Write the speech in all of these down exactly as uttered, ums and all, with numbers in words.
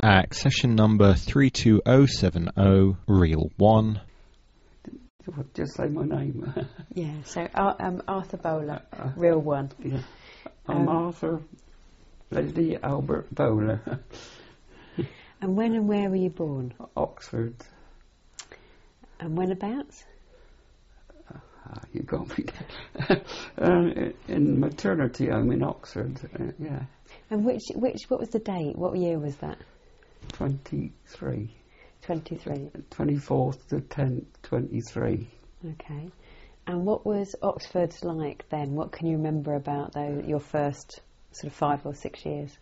Accession number three two oh seven oh, reel one. Just say my name. Yeah, so uh, um, Arthur Bowler, uh, reel one. Yeah. I'm um, Arthur Leslie Albert Bowler. And when and where were you born? Oxford. And whenabouts? Uh, you got me. uh, in maternity home in Oxford, uh, yeah. And which, which, what was the date? What year was that? twenty-three. twenty-three. twenty-fourth to tenth, twenty-three. Okay. And what was Oxford like then? What can you remember about though, your first sort of five or six years?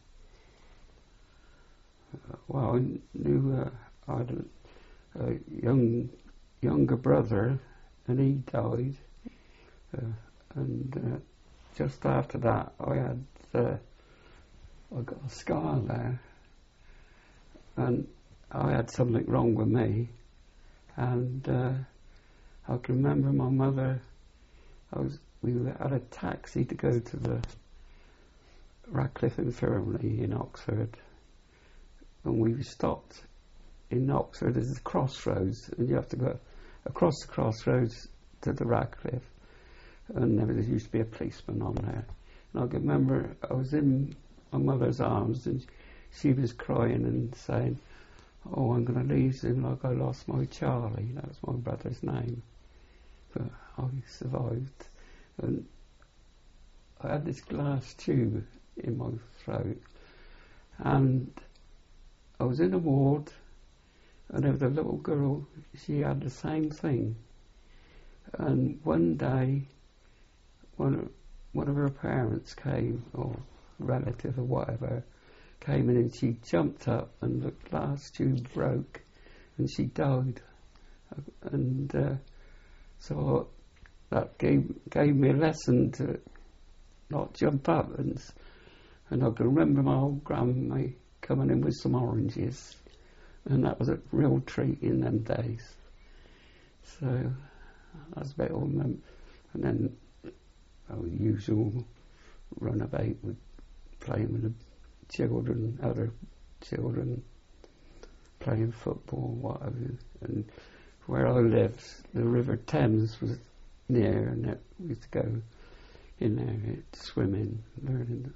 Uh, well, I knew uh, I had a, a young, younger brother, and he died. Uh, and uh, just after that, I had uh, I got a scar there, and I had something wrong with me, and uh, I can remember my mother. I was we had a taxi to go to the Radcliffe Infirmary in Oxford, and we stopped in Oxford. There's a crossroads, and you have to go across the crossroads to the Radcliffe, and there used to be a policeman on there. And I can remember I was in my mother's arms, and she was crying and saying, "Oh, I'm going to lose him like I lost my Charlie." That was my brother's name. But I survived. And I had this glass tube in my throat. And I was in a ward, and there was a little girl, she had the same thing. And one day, one of, one of her parents came, or relative or whatever, came in, and she jumped up and the glass tube broke and she died. And uh, so that gave gave me a lesson to not jump up. And and I can remember my old grandma coming in with some oranges, and that was a real treat in them days. So that's about all. And then our usual run about with playing with the children, other children, playing football, whatever. And where I lived, the River Thames was near, and that we used to go in there, swimming, learning,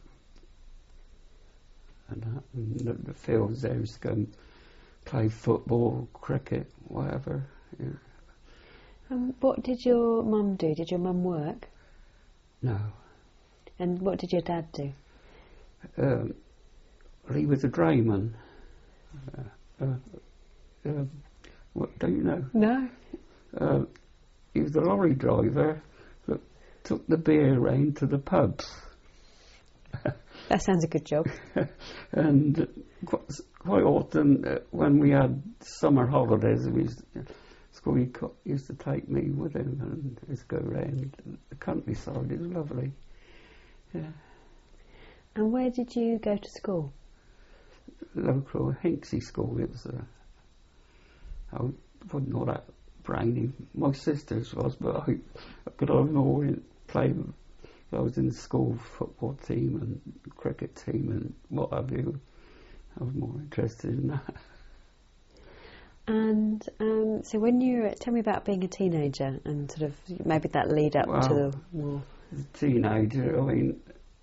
and, that, and the, the fields there, used to go and play football, cricket, whatever. Yeah. Um, what did your mum do? Did your mum work? No. And what did your dad do? Um, he was a drayman. Uh, uh, uh, what, don't you know? No. Uh, he was a lorry driver that took the beer round to the pubs. That sounds a good job. And quite, quite often uh, when we had summer holidays, we used to, school he used to take me with him and just go around the countryside. It was lovely. Yeah. And where did you go to school? Local Hinksey School. It was a, I wasn't all that brainy. My sister's was, but I, I could have more play. I was in the school football team and cricket team and what have you. I was more interested in that. And um, so when you were, tell me about being a teenager and sort of maybe that lead up well, to the war. As a teenager, I mean,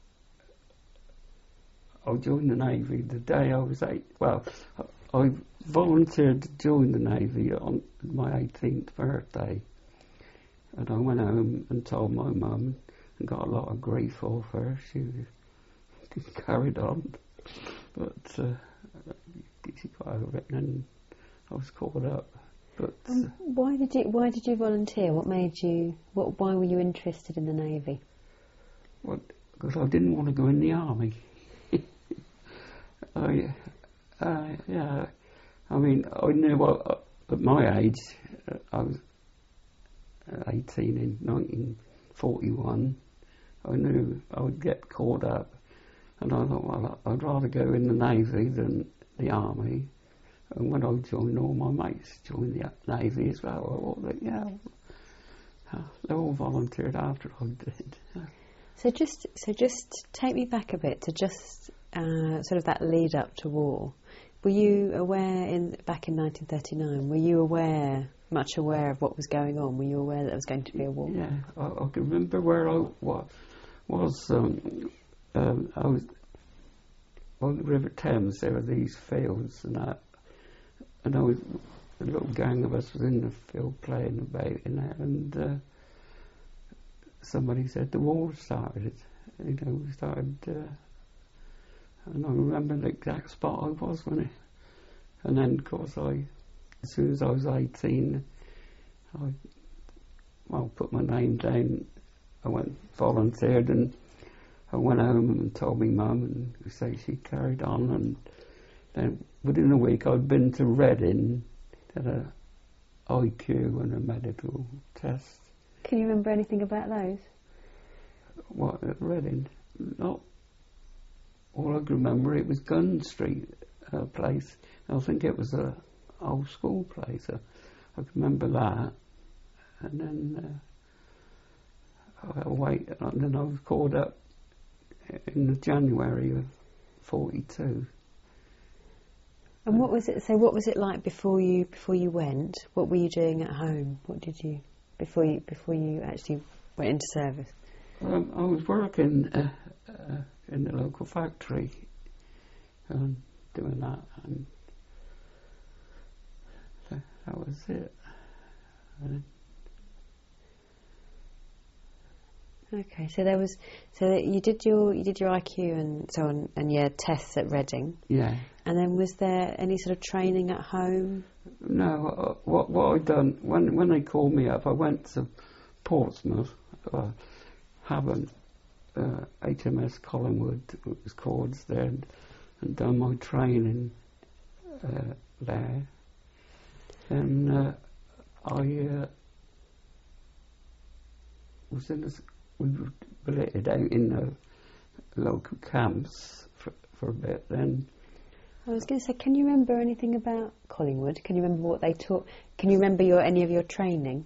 I joined the Navy the day I was eight. Well, I volunteered to join the Navy on my eighteenth birthday. And I went home and told my mum and got a lot of grief off her. She carried on. But uh, she got over it, and I was caught up. But um, why did you why did you volunteer? What made you, what, why were you interested in the Navy? Well, because I didn't want to go in the army. I, uh, yeah, I mean, I knew what, at my age, uh, I was eighteen in nineteen forty-one, I knew I would get caught up, and I thought, well, I'd rather go in the Navy than the Army. And when I joined, all my mates joined the Navy as well. I thought, yeah, they all volunteered after I did. So just, so just take me back a bit to just uh, sort of that lead up to war. Were you aware in back in nineteen thirty-nine? Were you aware, much aware of what was going on? Were you aware that there was going to be a war? Yeah, I, I can remember where I was. was um, um, I was on the River Thames. There were these fields and that, and I was a little gang of us was in the field playing about in there, and uh, somebody said the war started. You know, we started. Uh, And I remember the exact spot I was when it, and then of course I, as soon as I was eighteen, I, well, put my name down. I went volunteered, and I went home and told me mum, and so she carried on. And then within a week, I'd been to Reading, did a I Q and a medical test. Can you remember anything about those? What at Reading? Not. All I can remember, it was Gun Street uh, place. I think it was a old school place. Uh, I can remember that. And then uh, I wait, and then I was called up in the January of forty-two. And what was it? So, what was it like before you before you went? What were you doing at home? What did you before you before you actually went into service? Um, I was working uh, uh, in the local factory and doing that, and that, that was it. And okay, so there was so that you did your you did your I Q and so on, and your tests at Reading. yeah. And then was there any sort of training at home? No, uh, what what I done when when they called me up, I went to Portsmouth, uh, Havant, uh, H M S Collingwood, it was called there, and, and done my training uh, there. And uh, I uh, was in this, we were billeted out in the local camps for, for a bit. Then I was going to say, can you remember anything about Collingwood? Can you remember what they taught? Can you remember your any of your training?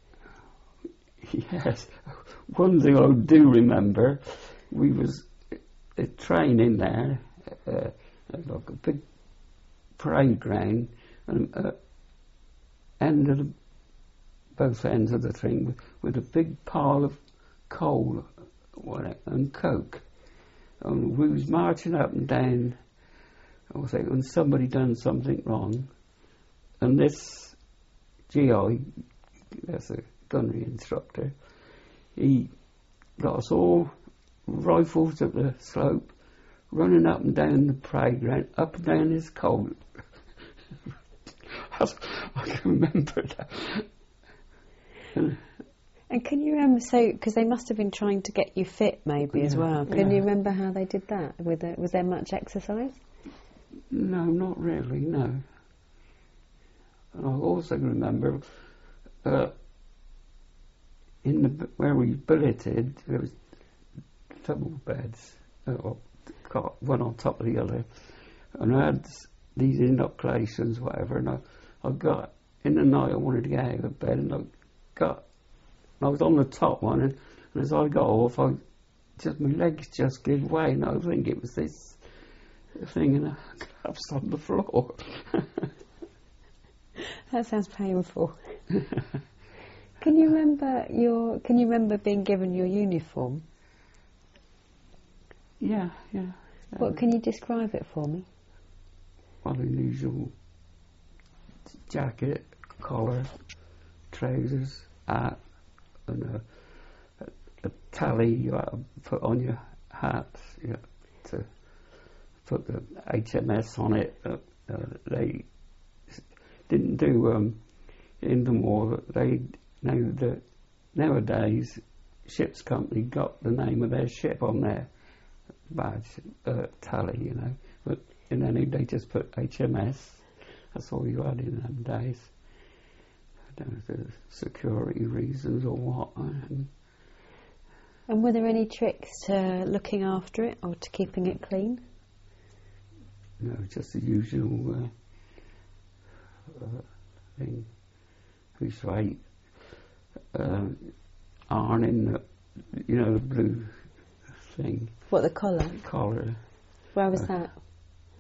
yes, one thing I do remember, we was uh, training there, uh, like a big parade ground, and uh, end of the, both ends of the thing with, with a big pile of coal and coke, and we was marching up and down. I was like, when somebody done something wrong, and this G I, that's a gunnery instructor, he got us all rifles up the slope, running up and down the parade ground, up and down his coal. I can remember that. And, and can you remember, so, because they must have been trying to get you fit maybe yeah, as well. Can yeah. you remember how they did that? Was there, was there much exercise? No, not really, no. And I also remember uh, in the where we billeted, there was double beds, uh, cot, one on top of the other, and I had these inoculations, whatever, and I, I got, in the night I wanted to get out of bed, and I got, I was on the top one, and, and as I got off, I just, my legs just gave way, and I think it was this thing, and I collapsed on the floor. That sounds painful. Can you remember your? Can you remember being given your uniform? Yeah, yeah. What Um, can you describe it for me? Well, the usual jacket, collar, trousers, hat, and a, a, a tally you have to put on your hat, you know, to put the H M S on it. Uh, uh, they didn't do um, in the war. They know that nowadays ships company got the name of their ship on their badge, uh, tally, you know. But in any, they just put H M S. That's all you had in them days. I don't know if there's security reasons or what. And And were there any tricks to looking after it or to keeping it clean? you know, just the usual uh, uh, thing. Who's right? Uh, ironing the, you know, the blue thing. What, the collar? Collar. Where was Uh, that?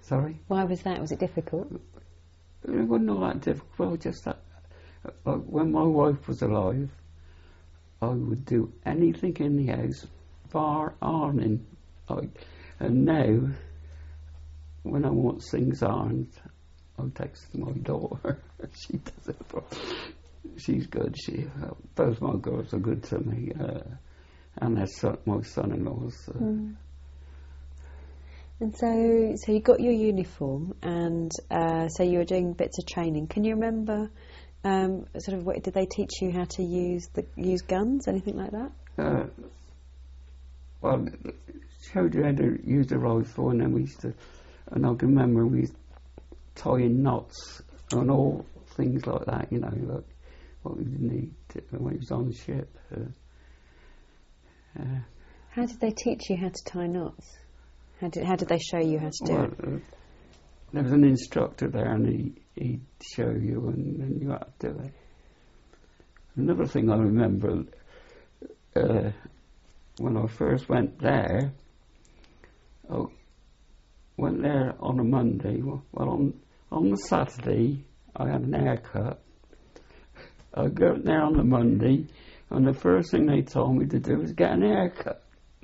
Sorry? Why was that? Was it difficult? It wasn't all that difficult, just that like, when my wife was alive, I would do anything in the house, bar ironing. Like, and now, when I want things ironed, I'll text my daughter. She does it for She's good. She, uh, both my girls are good to me, uh, and their son, my son-in-laws. Uh, Mm. And so, so you got your uniform, and uh, so you were doing bits of training. Can you remember, um, sort of, what did they teach you how to use the use guns, anything like that? Uh, well, showed you how to use the rifle, and then we used to, and I can remember we used to tie in knots and all things like that, you know, like what we need to, when it was on the ship. Uh, uh, How did they teach you how to tie knots? How did how did they show you how to do well, it? uh, there was an instructor there, and he, he'd show you, and, and you had to do it. Another thing I remember, uh, when I first went there, I went there on a Monday. Well, on on the Saturday, I had an haircut. I got there on the Monday, and the first thing they told me to do was get an haircut.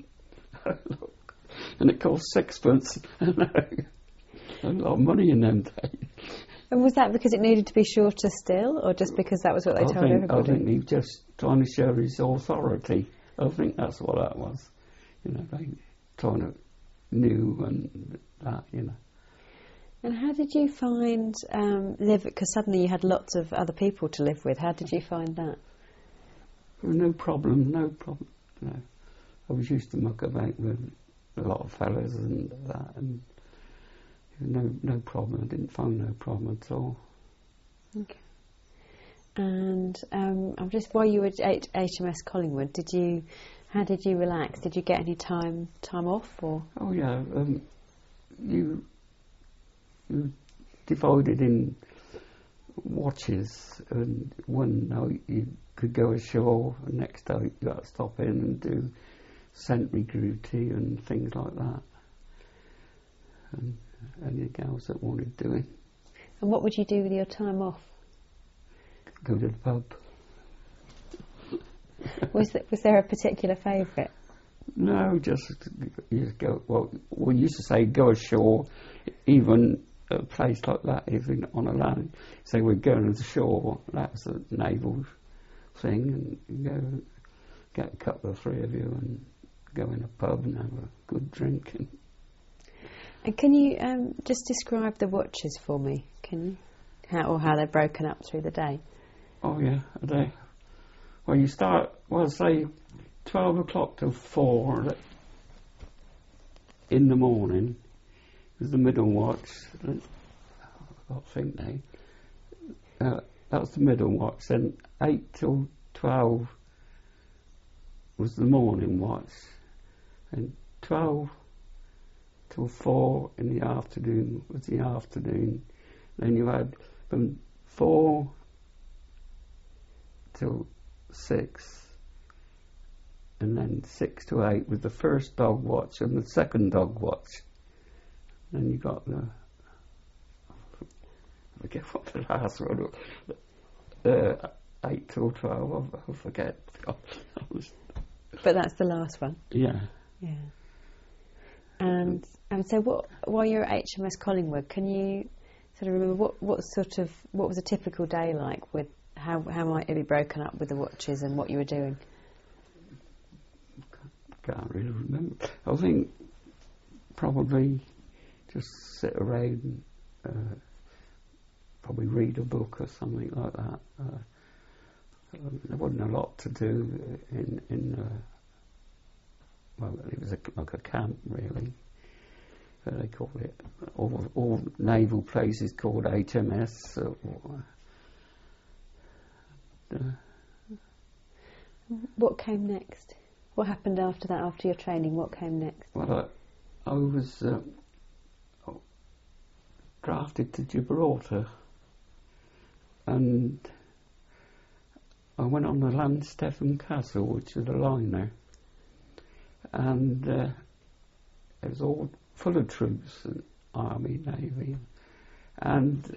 And it cost sixpence. A lot of money in them days. And was that because it needed to be shorter still, or just because that was what they I told think, everybody? I think he was just trying to show his authority. I think that's what that was. You know, they trying to knew and that, you know. And how did you find um, live? Because suddenly you had lots of other people to live with. How did you find that? No problem, no problem. No. I was used to muck about with a lot of fellas and that, and no no problem. I didn't find no problem at all. Okay. And um, I'm just while you were at H- HMS Collingwood, did you? How did you relax? Did you get any time time off or? Oh yeah, um, you you divided in watches, and one night you could go ashore, and next night you got to stop in and do sentry duty and things like that, and anything else that wanted doing. And what would you do with your time off? Go to the pub. Was there, was there a particular favourite? No, just you just go. Well, we used to say go ashore, even a place like that, even on a land. Say we're going to the shore. That's a naval thing, and you go get a couple of three of you and go in a pub and have a good drink. And, And can you um, just describe the watches for me? Can you, how or how they're broken up through the day? oh yeah, a day. Well, you start. Well, say twelve o'clock till four in the morning is the middle watch. I think they. Uh, that's the middle watch. Then eight till twelve was the morning watch, and twelve till four in the afternoon was the afternoon. Then you had from four till six, and then six to eight was the first dog watch and the second dog watch. Then you got the, I forget what the last one was, uh, eight till twelve, I forget. But that's the last one. Yeah. Yeah. And and so what? While you're at H M S Collingwood, can you sort of remember what, what sort of what was a typical day like? With how how might it be broken up with the watches and what you were doing? Can't really remember. I think probably just sit around, uh, probably read a book or something like that. Uh, there wasn't a lot to do in in. Uh, well, it was a, like a camp really. Uh, they call it all all naval places called H M S. So, uh, What came next? What happened after that? After your training, what came next? well, I, I was uh, drafted to Gibraltar, and I went on the Landstephen Castle, which is a liner, and uh, it was all full of troops, and, Army, Navy, and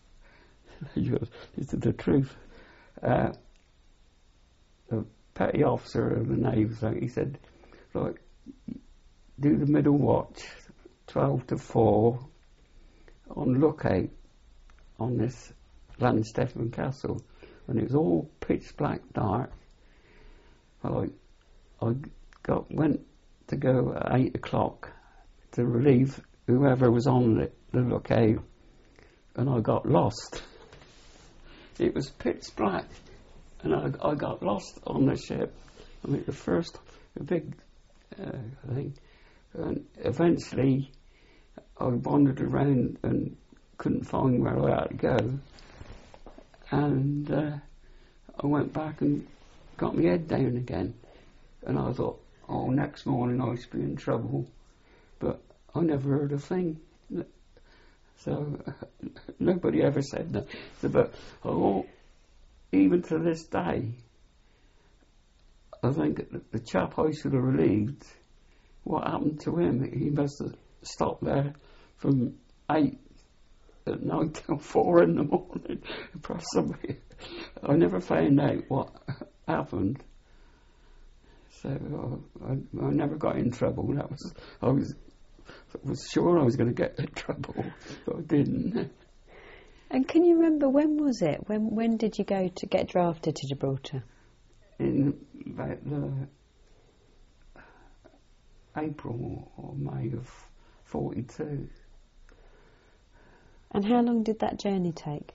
this is the truth. Uh, the petty officer of the Navy, he said, "Like, do the middle watch, twelve to four, on lookout on this Llanstefan Castle." And it was all pitch black dark. Well, I, I got went to go at eight o'clock to relieve whoever was on the, the lookout, and I got lost. It was pitch black, and I, I got lost on the ship. I mean, the first, a big uh, thing, and eventually I wandered around and couldn't find where I had to go, and uh, I went back and got my head down again, and I thought, oh, next morning I should be in trouble, but I never heard a thing. So nobody ever said that. So, but oh, even to this day, I think the chap I should have relieved, what happened to him? He must have stopped there from eight at night till four in the morning. Possibly, I never found out what happened. So I, I, I never got in trouble. That was I was I was sure I was going to get in trouble, but I didn't. And can you remember, when was it? When when did you go to get drafted to Gibraltar? In about the April or May of forty-two. And how long did that journey take?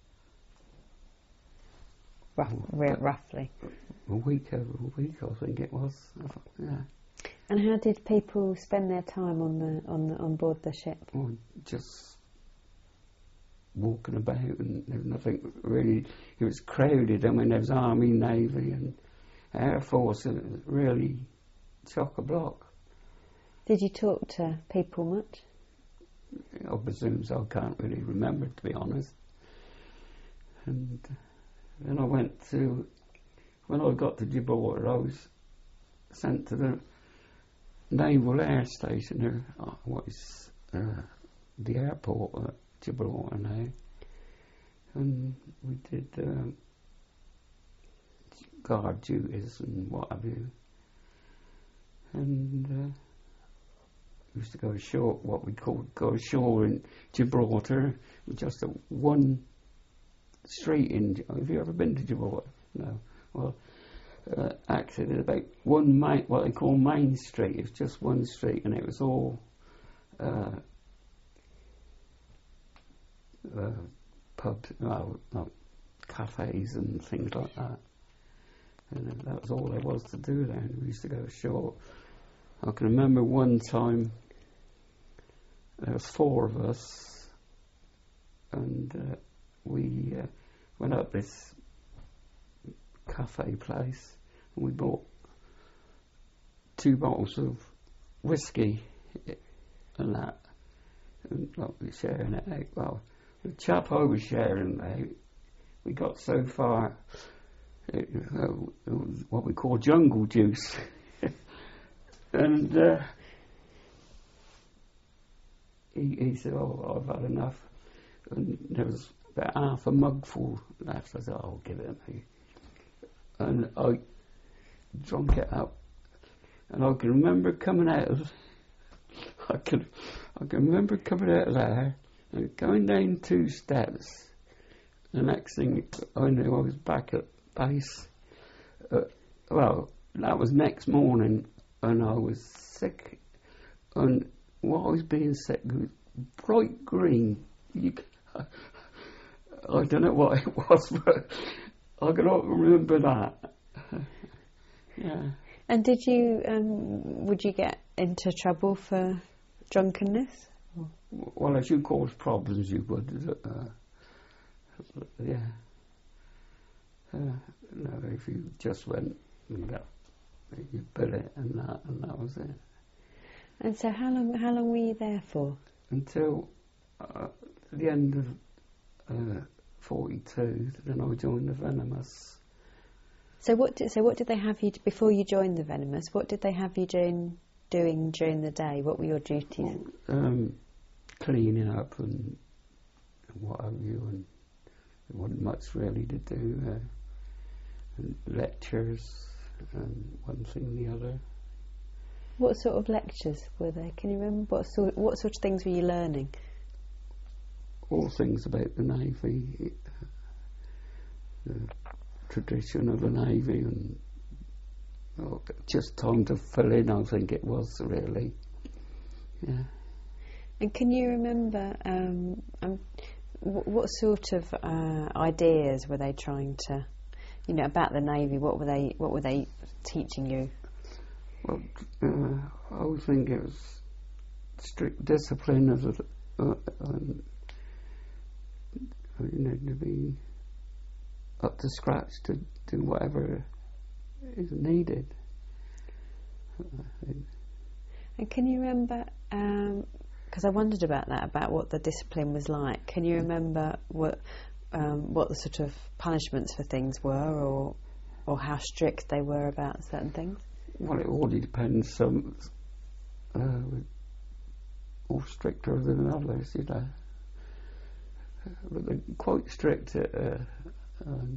Rough, r- roughly. A week over a week, I think it was. Yeah. And how did people spend their time on the on the on board the ship? Well, just walking about, and there was nothing really. It was crowded. I mean, there was Army, Navy, and Air Force, and it was really chock-a-block. Did you talk to people much? I presume so. I can't really remember, to be honest. And then I went to, when I got to Gibraltar, I was sent to the Naval Air Station there. Oh, what is uh, the airport at Gibraltar now? And we did um, guard duties and what have you. And uh, we used to go ashore, what we called go ashore in Gibraltar, just a one street in. Have you ever been to Gibraltar? No. Well, uh, actually, there's about one main, what they call Main Street. It's just one street, and it was all uh, uh, pubs, well, no, cafes and things like that. And that was all there was to do there. And we used to go ashore. I can remember one time there was four of us, and uh, we uh, went up this cafe place, and we bought two bottles of whiskey and that, and like, we were sharing it out. Well, the chap I was sharing it out, we got so far, it, uh, it was what we call jungle juice. And uh, he, he said, "Oh, I've had enough." And there was about half a mugful left. I said, "Oh, I'll give it to me." And I drunk it up. And I can remember coming out of, I can, I can remember coming out of there and going down two steps. The next thing I knew, I was back at base. Uh, well, that was next morning. And I was sick, and while I was being sick, it was bright green. You, I, I don't know what it was, but I can remember that. Yeah. And did you, um, would you get into trouble for drunkenness? Well, if you cause problems, you would. Uh, yeah. Uh, no, if you just went and got, you put it and that, and that was it. And so how long how long were you there for? Until uh, the end of uh, forty-two, then I joined the Venomous. So what did, so what did they have you, before you joined the Venomous, what did they have you doing, doing during the day? What were your duties? Well, um, cleaning up and what have you, and there wasn't much really to do. Uh, and lectures and one thing and the other. What sort of lectures were there? Can you remember? What sort, what sort of things were you learning? All things about the Navy, the tradition of the Navy, and oh, just time to fill in, I think it was, really. Yeah. And can you remember um, um, w- what sort of uh, ideas were they trying to, you know, about the Navy? What were they? What were they teaching you? Well, uh, I think it was strict discipline of the, uh, um, you know, to be up to scratch to do whatever is needed. Uh, And can you remember? Because I wondered about that, about what the discipline was like. Can you remember what um, what the sort of punishments for things were, or or how strict they were about certain things? Well, it all depends. Some uh, all stricter than others, you know. Uh, but they're quite strict at, uh, um,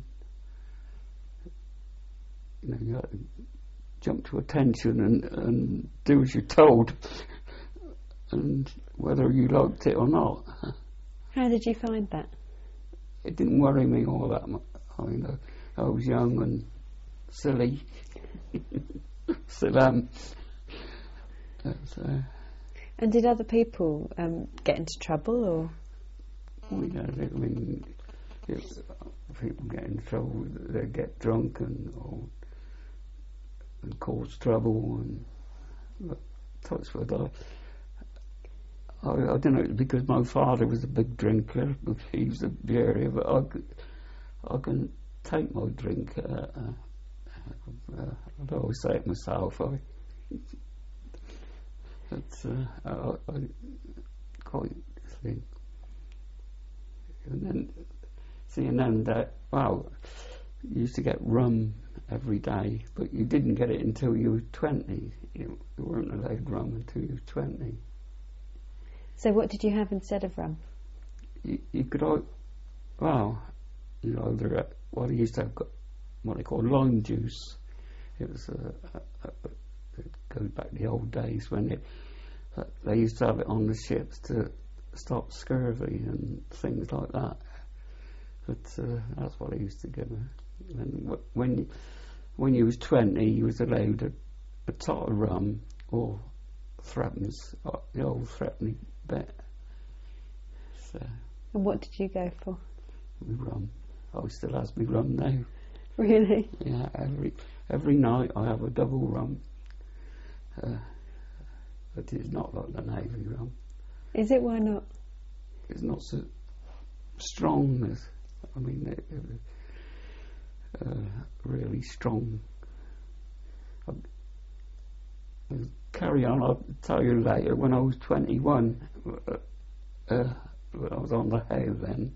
you know, you got to jump to attention and, and do as you're told, and whether you liked it or not. How did you find that? It didn't worry me all that much. I mean, I, I was young and silly. Still am. That's, uh, And did other people um, get into trouble, or? we don't, I mean, if people get in trouble, they get drunk and or, and cause trouble, and but touch wood. I, I, I don't know, because my father was a big drinker, he was a beer, but I could, I can take my drink. Uh, uh, uh, I'd always say it myself. I, but uh, I, I quite think. And then, see, and then that, well, you used to get rum every day, but you didn't get it until you were twenty. You, you weren't allowed rum until you were twenty. So what did you have instead of rum? You, you could, well, you know, there, well, they used to have what they call lime juice. It was, uh, uh, uh, it goes back to the old days when it, uh, they used to have it on the ships to stop scurvy and things like that. But uh, that's what I used to give her. And w- when you, when you was twenty, you was allowed a, a tot of rum or threepence, uh, the old threepenny bit. So, And what did you go for? with rum. I still has me rum now. Really? Yeah, every every night I have a double rum. Uh, but it's not like the Navy rum. Is it? Why not? It's not so strong as, I mean, it, it, uh, really strong. I'll, I'll carry on, I'll tell you later. When I was twenty-one, uh, uh, when I was on the Howe then,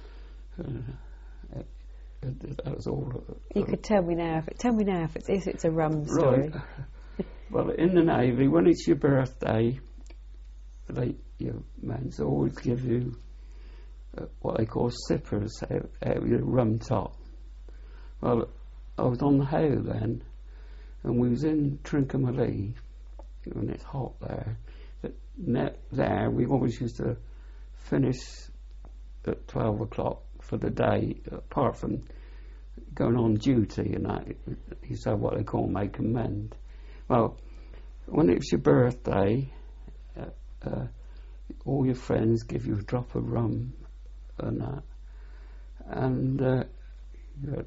uh, it, it, that was all. Uh, You could tell me now. If it, tell me now if it's if it's a rum story. Right. Well, in the Navy, when it's your birthday, they, your men's always give you uh, what they call sippers out, out of your rum top. Well, I was on the Howe then, and we was in Trincomalee, and it's hot there. But ne- there, we always used to finish at twelve o'clock for the day, apart from going on duty and that. You used to have what they call make and mend. Well, when it's your birthday, uh, uh, all your friends give you a drop of rum and that, and uh, you know,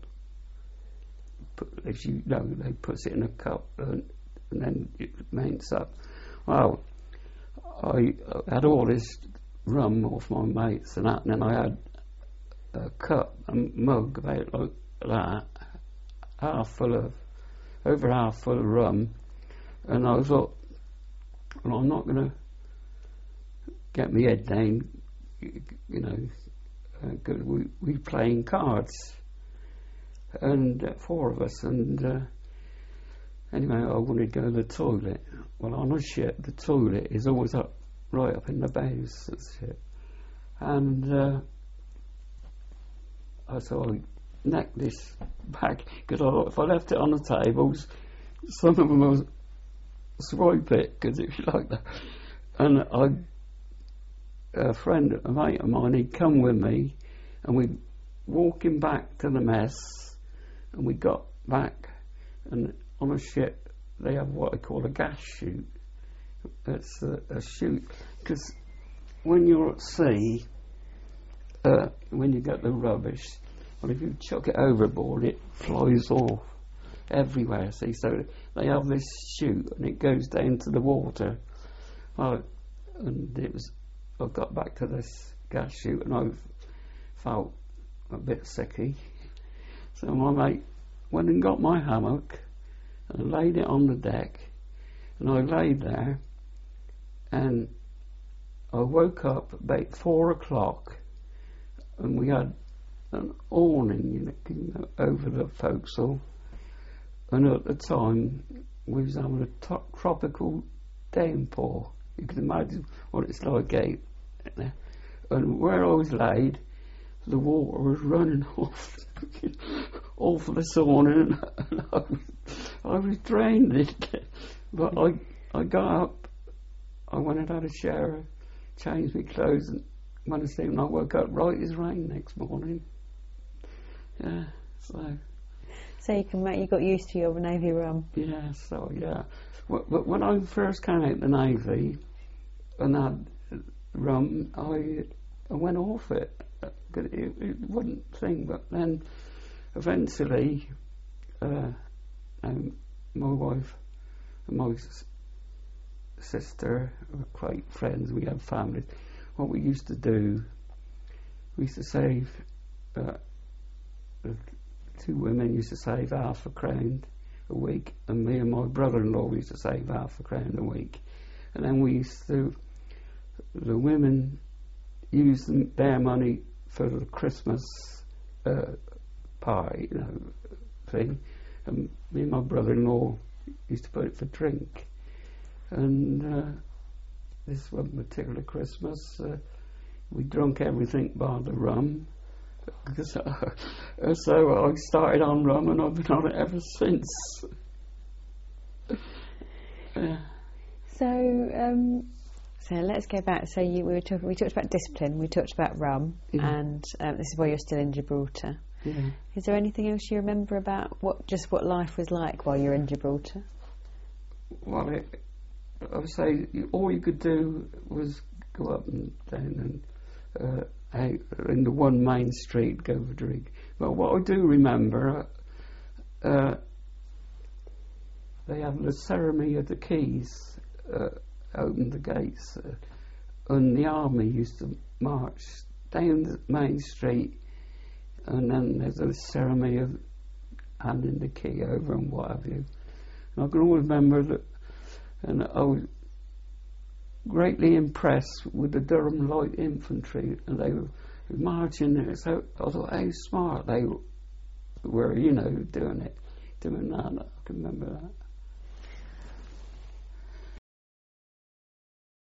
put, if you know, they put it in a cup and, and then it mounts up. Well, I uh, had all this rum off my mates and that, and then I had a cup, a mug about like that, half full of, over half full of rum. And I thought, well, I'm not going to get my head down, you, you know, because uh, we we playing cards, and uh, four of us, and uh, anyway, I wanted to go to the toilet. Well, on a ship, the toilet is always up right up in the base and shit. And uh, I thought I'd neck this back, because I thought if I left it on the tables, some of them will swipe it, because if you like that. And I, a friend, a mate of mine, he'd come with me, and we'd walking back to the mess, and we got back, and on a ship they have what I call a gas chute. It's a, a chute, because when you're at sea, uh, when you get the rubbish, well, if you chuck it overboard, it flies off everywhere. See, so they have this chute, and it goes down to the water. Well, and it was, I got back to this gas chute, and I felt a bit sicky. So my mate went and got my hammock and laid it on the deck, and I laid there, and I woke up about four o'clock, and we had an awning, you know, over the forecastle, and at the time we was having a to- tropical downpour. You can imagine what it's like out there. And where I was laid, the water was running off off the sauna, and, and I, was, I was drained. But I I got up, I went and had a shower, changed my clothes, and when I slept, and I woke up right as rain next morning. Yeah, so. So you can make, you got used to your Navy rum. Yeah, so yeah. But when I first came out the Navy and had rum, I I went off it. It, it wasn't a thing, but then eventually, uh, um, my wife and my s- sister were quite friends. We had families. What we used to do, we used to save. Uh, the two women used to save half a crown a week, and me and my brother-in-law used to save half a crown a week, and then we used to. The women used their money for the Christmas uh, party, you know, thing, and me and my brother-in-law used to put it for drink. And uh, this one particular Christmas, uh, we drunk everything bar the rum. So, uh, so I started on rum, and I've been on it ever since. uh, So, um, so let's go back. So you, we were talking. We talked about discipline. We talked about rum, yeah. and um, this is why you're still in Gibraltar. Yeah. Is there anything else you remember about what just what life was like while you were in Gibraltar? Well, it, I would say you, all you could do was go up and down and uh, out in the one main street, go for a drink. But what I do remember, uh, they have the ceremony of the keys, uh, open the gates, uh, and the army used to march down the main street, and then there's a ceremony of handing the key over and what have you. And I can always remember that, and I was greatly impressed with the Durham Light Infantry, and they were marching there. So I thought how smart they were, you know, doing it, doing that. I can remember that.